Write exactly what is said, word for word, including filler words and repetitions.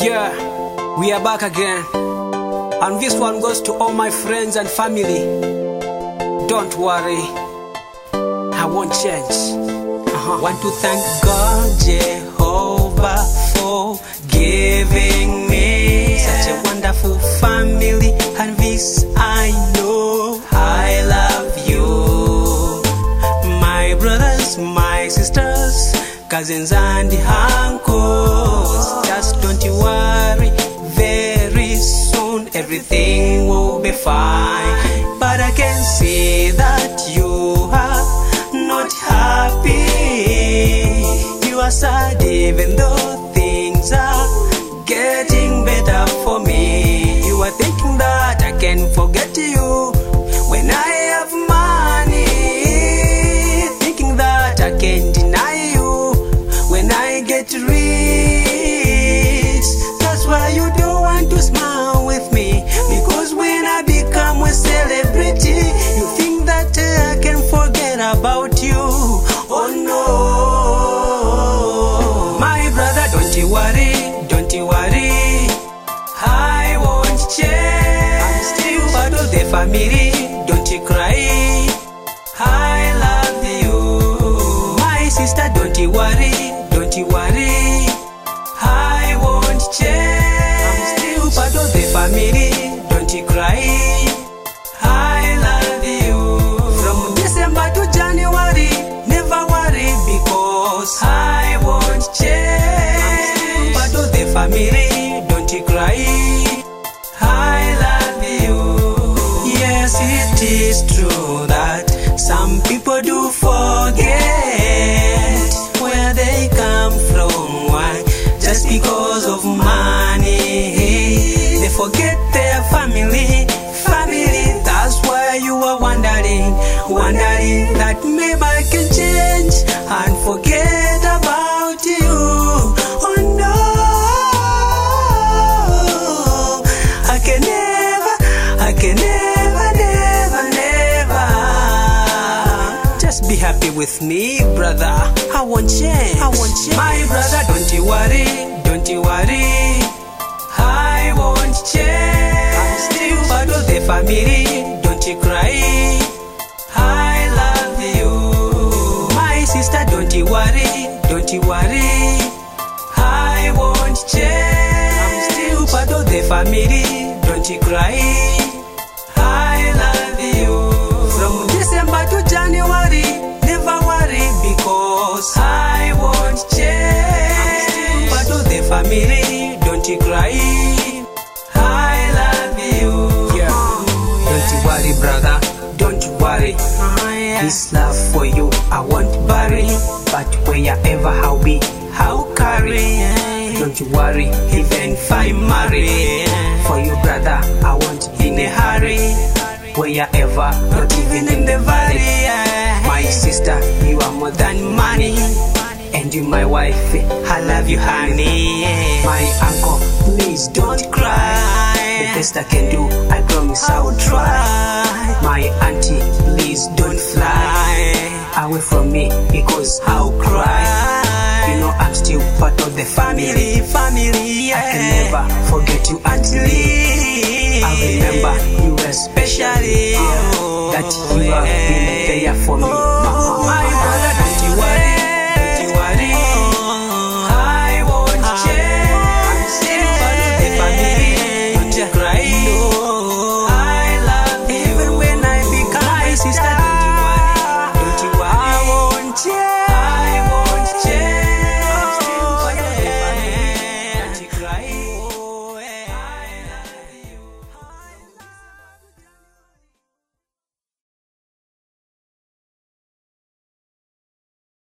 Yeah, we are back again. And this one goes to all my friends and family. Don't worry, I won't change. uh-huh. Want to thank God, Jehovah, for giving me such a wonderful family. And this I know, I love you. My brothers, my sisters, cousins and uncles, just don't you worry, very soon everything will be fine. But I can see that you are not happy, you are sad even though things are getting better for me. You are thinking that I can forget you when I have money, thinking that I can deny you when I get rich. That's why you don't want to smile with me, because when I become a celebrity, you think that I can forget about you. Oh no, my brother, don't you worry, don't you worry, I won't change. I'm still part of the family, don't you cry, I love you. My sister, don't you worry, don't you worry, I won't change. I'm still part of the family, don't you cry, I love you. From December to January, never worry, because I won't change. I'm still part of the family, don't you cry, I love you. Yes, it is true that some people do forget where they come from. Why? Just because of money, they forget their family, family. That's why you are wondering, wondering that maybe I can change and forget about you. Oh no, I can never, I can never, never, never. Just be happy with me, brother. I won't change, I won't change. My brother, don't you worry, don't you worry, I won't change. I'm still part of the family, don't you cry, I love you. My sister, don't you worry, don't you worry, I won't change. I'm still part of the family, don't you cry, I love you. From December to January, never worry, because I won't change. I'm still part of the family, don't you cry, I love you. Yeah. Don't you worry, brother, don't you worry, this love for you I won't bury, but wherever I'll be, I'll carry. Don't you worry, even if I marry, for you, brother, I won't in a hurry. Wherever, not even in the valley. My sister, you are more than money, and you my wife, I love you, honey. My uncle, please don't cry, the best I can do, I promise I will try. My auntie, please don't fly away from me, because I'll cry. You know I'm still part of the family, family, yeah. I can never forget you, Auntie. I remember you especially, oh, that you have been there for me.